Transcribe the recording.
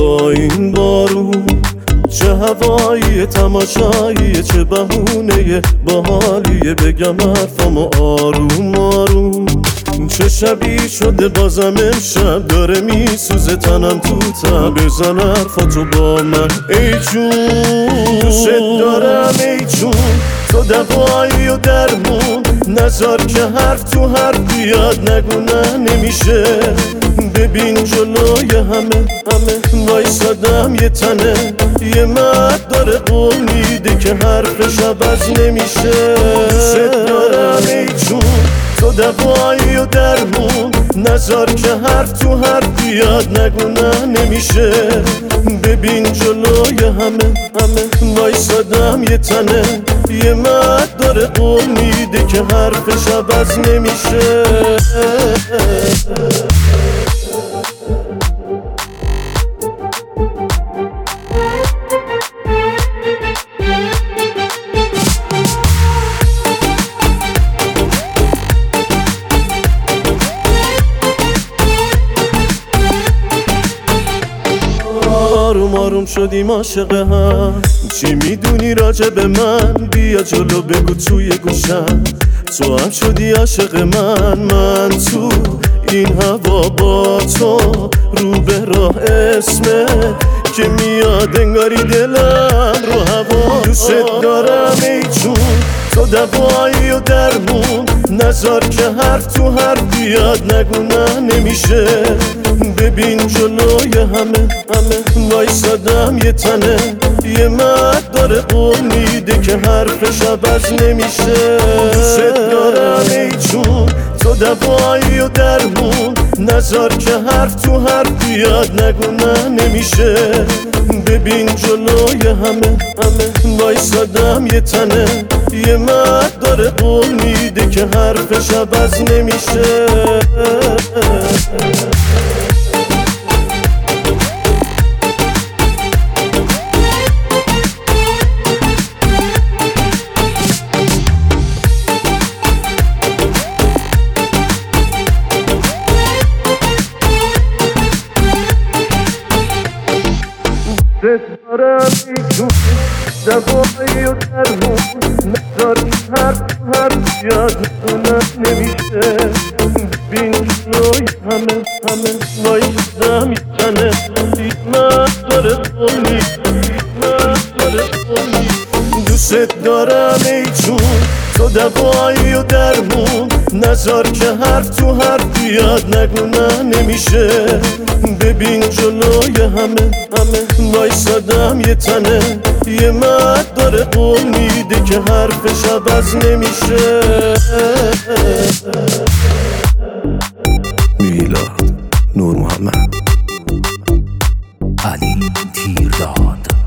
با این بارون، چه هوایی تماشایی، چه بهونه باحالیه بگم حرفامو آروم آروم. چه شبی شده بازم امشب داره میسوزه تنم تو تب، بزن حرفاتو با من ای جون، دوست دارم ای جون، تو دوایی و درمون، نذار که حرف تو حرف بیاد، نگو نه نمیشه. ببین جلوی همه وایسادم یه تنه، یه مرد داره قول میده که حرفش عوض نمیشه. دوست دارم ای جون، تو دوایی و درمون، نذار که حرف تو حرف بیاد، نگو نه نمیشه. ببین جلوی همه وایسادم یه تنه، یه مرد داره قول میده که حرفش عوض نمیشه. آروم آروم شدیم عاشق هم، چی میدونی راجع به من؟ بیا جلو بگو توی گوشم، تو هم شدی عاشق من تو این هوا با تو رو به راه اسمه که میاد انگاری دلم رو هوا. دوست دارم ای جون، تو دوایی و درمون، نذار که حرف تو حرف بیاد، نگو نه نمیشه. ببین جلوی همه وایسادم یه تنه، یه مرد داره قول میده که حرفش عوض نمیشه. دوست دارم ای جون، تو دوایی و درمون، نذار که حرف تو حرف بیاد، نگو نه نمیشه. ببین جلوی همه وایسادم یه تنه، یه مرد داره قول میده که حرفش عوض نمیشه. دارم ای جون، دوایی و درمون، نذار که حرف بیاد، نگو نمیشه. بین جلوی همه وایسادم یه تنه، من داره قولی، دوست دارم ای جون، تو دوایی و درمون، نذار که حرف تو حرف بیاد، نگو نه نمیشه. ببین جلوی همه وایسادم یه تنه، یه مرد داره قول میده که حرفش عوض نمیشه. میلاد نور محمد، علی تیرداد.